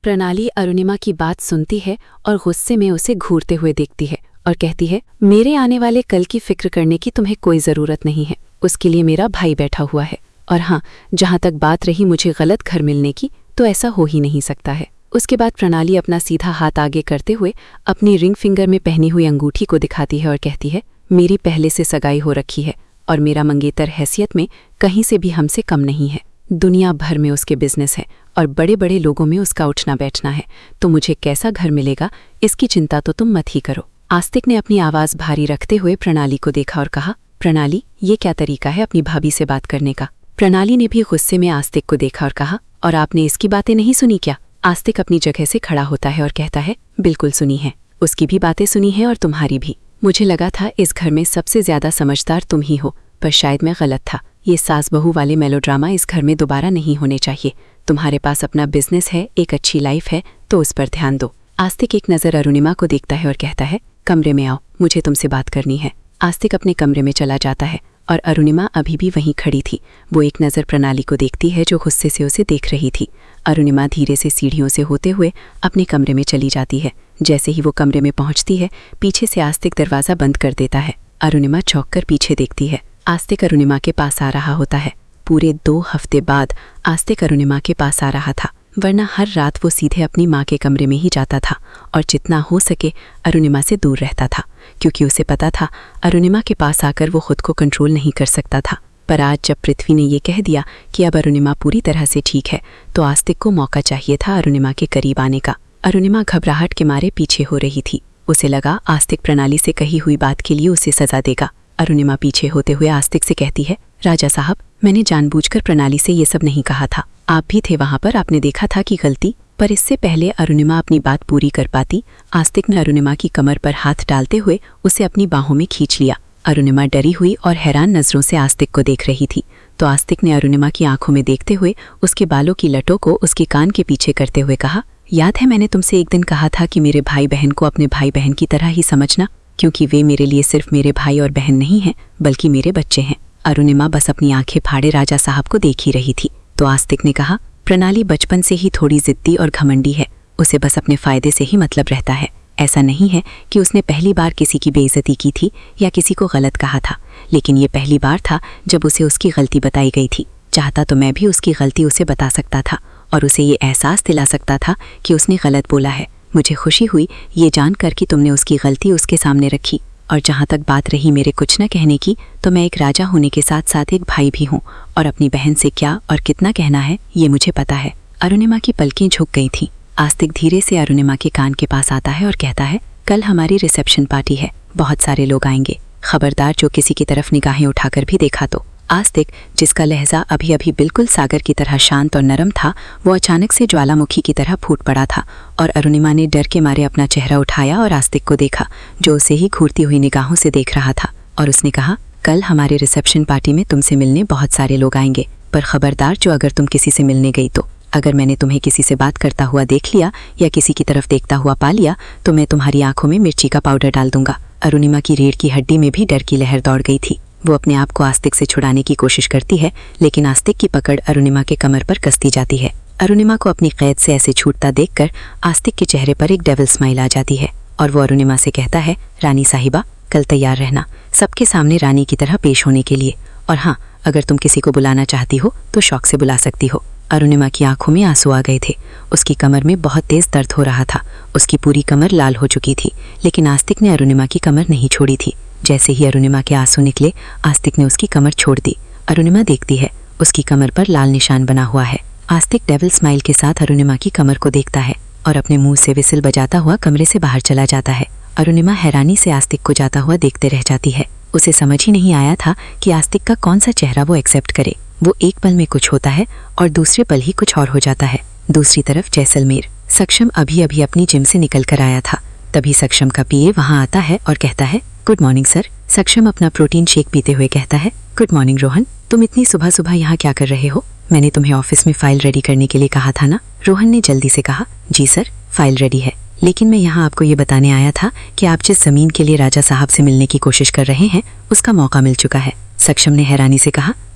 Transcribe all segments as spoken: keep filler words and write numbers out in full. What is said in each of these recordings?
प्रणाली अरुणिमा की बात सुनती है और गुस्से में उसे घूरते हुए देखती है और कहती है, मेरे आने वाले कल की फिक्र करने की तुम्हें कोई ज़रूरत नहीं है। उसके लिए मेरा भाई बैठा हुआ है। और हाँ, जहाँ तक बात रही मुझे गलत घर मिलने की, तो ऐसा हो ही नहीं सकता है। उसके बाद प्रणाली अपना सीधा हाथ आगे करते हुए अपनी रिंग फिंगर में पहनी हुई अंगूठी को दिखाती है और कहती है, मेरी पहले से सगाई हो रखी है और मेरा मंगेतर हैसियत में कहीं से भी हमसे कम नहीं है। दुनिया भर में उसके बिजनेस है और बड़े बड़े लोगों में उसका उठना बैठना है, तो मुझे कैसा घर मिलेगा इसकी चिंता तो तुम मत ही करो। आस्तिक ने अपनी आवाज़ भारी रखते हुए प्रणाली को देखा और कहा, प्रणाली, ये क्या तरीका है अपनी भाभी से बात करने का? प्रणाली ने भी गुस्से में आस्तिक को देखा और कहा, और आपने इसकी बातें नहीं सुनी क्या? आस्तिक अपनी जगह से खड़ा होता है और कहता है, बिल्कुल सुनी है, उसकी भी बातें सुनी है और तुम्हारी भी। मुझे लगा था इस घर में सबसे ज्यादा समझदार तुम ही हो, पर शायद मैं गलत था। ये सास बहू वाले मेलोड्रामा इस घर में दोबारा नहीं होने चाहिए। तुम्हारे पास अपना बिजनेस है, एक अच्छी लाइफ है, तो उस पर ध्यान दो। आस्तिक एक नज़र अरुणिमा को देखता है और कहता है, कमरे में आओ, मुझे तुमसे बात करनी है। आस्तिक अपने कमरे में चला जाता है और अरुणिमा अभी भी वहीं खड़ी थी। वो एक नज़र प्रणाली को देखती है जो गुस्से से उसे देख रही थी। अरुणिमा धीरे से सीढ़ियों से होते हुए अपने कमरे में चली जाती है। जैसे ही वो कमरे में पहुंचती है, पीछे से आस्तिक दरवाज़ा बंद कर देता है। अरुणिमा चौंक कर पीछे देखती है। आस्तिक अरुणिमा के पास आ रहा होता है। पूरे दो हफ्ते बाद आस्तिक अरुणिमा के पास आ रहा था, वरना हर रात वो सीधे अपनी माँ के कमरे में ही जाता था और जितना हो सके अरुणिमा से दूर रहता था, क्योंकि उसे पता था अरुणिमा के पास आकर वो खुद को कंट्रोल नहीं कर सकता था। पर आज जब पृथ्वी ने ये कह दिया कि अब अरुणिमा पूरी तरह से ठीक है, तो आस्तिक को मौका चाहिए था अरुणिमा के करीब आने का। अरुणिमा घबराहट के मारे पीछे हो रही थी। उसे लगा आस्तिक प्रणाली से कही हुई बात के लिए उसे सजा देगा। अरुणिमा पीछे होते हुए आस्तिक से कहती है, राजा साहब, मैंने जानबूझकर प्रणाली से ये सब नहीं कहा था। आप भी थे वहां पर, आपने देखा था कि गलती। पर इससे पहले अरुणिमा अपनी बात पूरी कर पाती, आस्तिक ने अरुणिमा की कमर पर हाथ डालते हुए उसे अपनी बाहों में खींच लिया। अरुणिमा डरी हुई और हैरान नजरों से आस्तिक को देख रही थी, तो आस्तिक ने अरुणिमा की आंखों में देखते हुए उसके बालों की लटों को उसके कान के पीछे करते हुए कहा, याद है मैंने तुमसे एक दिन कहा था कि मेरे भाई बहन को अपने भाई बहन की तरह ही समझना, क्योंकि वे मेरे लिए सिर्फ मेरे भाई और बहन नहीं हैं, बल्कि मेरे बच्चे हैं। अरुणिमा बस अपनी आंखें फाड़े राजा साहब को देख ही रही थी। तो आस्तिक ने कहा, प्रणाली बचपन से ही थोड़ी जिद्दी और घमंडी है, उसे बस अपने फायदे से ही मतलब रहता है। ऐसा नहीं है कि उसने पहली बार किसी की बेइज्जती की थी या किसी को गलत कहा था, लेकिन ये पहली बार था जब उसे उसकी गलती बताई गई थी। चाहता तो मैं भी उसकी गलती उसे बता सकता था और उसे ये एहसास दिला सकता था कि उसने गलत बोला है। मुझे खुशी हुई ये जानकर कि तुमने उसकी गलती उसके सामने रखी। और जहाँ तक बात रही मेरे कुछ न कहने की, तो मैं एक राजा होने के साथ साथ एक भाई भी हूँ और अपनी बहन से क्या और कितना कहना है ये मुझे पता है। अरुणिमा की पलकें झुक गई थीं। आस्तिक धीरे से अरुणिमा के कान के पास आता है और कहता है, कल हमारी रिसेप्शन पार्टी है, बहुत सारे लोग आएंगे, खबरदार जो किसी की तरफ निगाहें उठाकर भी देखा तो। आस्तिक, जिसका लहजा अभी अभी बिल्कुल सागर की तरह शांत और नरम था, वो अचानक से ज्वालामुखी की तरह फूट पड़ा था और अरुणिमा ने डर के मारे अपना चेहरा उठाया और आस्तिक को देखा, जो उसे ही घूरती हुई निगाहों से देख रहा था। और उसने कहा, कल हमारे रिसेप्शन पार्टी में तुमसे मिलने बहुत सारे लोग आएंगे, पर खबरदार जो अगर तुम किसी से मिलने गई तो, अगर मैंने तुम्हें किसी से बात करता हुआ देख लिया या किसी की तरफ देखता हुआ पा लिया, तो मैं तुम्हारी आंखों में मिर्ची का पाउडर डाल दूंगा। अरुणिमा की रीढ़ की हड्डी में भी डर की लहर दौड़ गई थी। वो अपने आप को आस्तिक से छुड़ाने की कोशिश करती है, लेकिन आस्तिक की पकड़ अरुणिमा के कमर पर कसती जाती है। अरुणिमा को अपनी कैद से ऐसे छूटता देखकर आस्तिक के चेहरे पर एक डेविल स्माइल आ जाती है और वो अरुणिमा से कहता है, रानी साहिबा, कल तैयार रहना, सबके सामने रानी की तरह पेश होने के लिए। और हाँ, अगर तुम किसी को बुलाना चाहती हो तो शौक से बुला सकती हो। अरुणिमा की आंखों में आंसू आ गए थे। उसकी कमर में बहुत तेज दर्द हो रहा था। उसकी पूरी कमर लाल हो चुकी थी, लेकिन आस्तिक ने अरुणिमा की कमर नहीं छोड़ी थी। जैसे ही अरुणिमा के आंसू निकले, आस्तिक ने उसकी कमर छोड़ दी। अरुणिमा देखती है, उसकी कमर पर लाल निशान बना हुआ है। आस्तिक डेविल स्माइल के साथ अरुणिमा की कमर को देखता है और अपने मुंह से विसिल बजाता हुआ कमरे से बाहर चला जाता है। अरुणिमा हैरानी से आस्तिक को जाता हुआ देखते रह जाती है। उसे समझ ही नहीं आया था कि आस्तिक का कौन सा चेहरा वो एक्सेप्ट करे। वो एक पल में कुछ होता है और दूसरे पल ही कुछ और हो जाता है। दूसरी तरफ जैसलमेर, सक्षम अभी अभी अपनी जिम से निकल कर आया था। तभी सक्षम का पीए वहां आता है और कहता है, गुड मॉर्निंग सर। सक्षम अपना प्रोटीन शेक पीते हुए कहता है, गुड मॉर्निंग रोहन, तुम इतनी सुबह सुबह यहाँ क्या कर रहे हो? मैंने तुम्हें ऑफिस में फाइल रेडी करने के लिए कहा था ना? रोहन ने जल्दी से कहा, जी सर, फाइल रेडी है, लेकिन मैं यहाँ आपको ये बताने आया था कि आप जिस जमीन के लिए राजा साहब से मिलने की कोशिश कर रहे हैं, उसका मौका मिल चुका है। सक्षम ने हैरानी से कहा, क्या?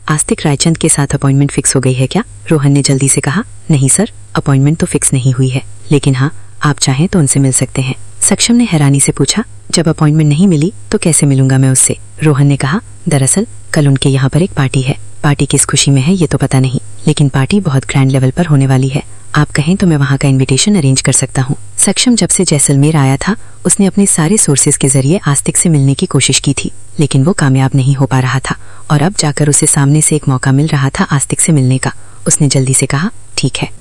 आस्तिक रायचंद के साथ अपॉइंटमेंट फिक्स हो गई है क्या? रोहन ने जल्दी से कहा। नहीं सर, अपॉइंटमेंट तो फिक्स नहीं हुई है, लेकिन हाँ, आप चाहें तो उनसे मिल सकते हैं। सक्षम ने हैरानी से पूछा, जब अपॉइंटमेंट नहीं मिली तो कैसे मिलूंगा मैं उससे? रोहन ने कहा, दरअसल कल उनके यहाँ पर एक पार्टी है। पार्टी किस खुशी में है ये तो पता नहीं, लेकिन पार्टी बहुत ग्रैंड लेवल पर होने वाली है। आप कहें तो मैं वहाँ का इनविटेशन अरेंज कर सकता हूँ। सक्षम जब से जैसलमेर आया था उसने अपने सारे सोर्सेज के जरिए आस्तिक से मिलने की कोशिश की थी, लेकिन वो कामयाब नहीं हो पा रहा था और अब जाकर उसे सामने से एक मौका मिल रहा था आस्तिक से मिलने का। उसने जल्दी से कहा, ठीक है,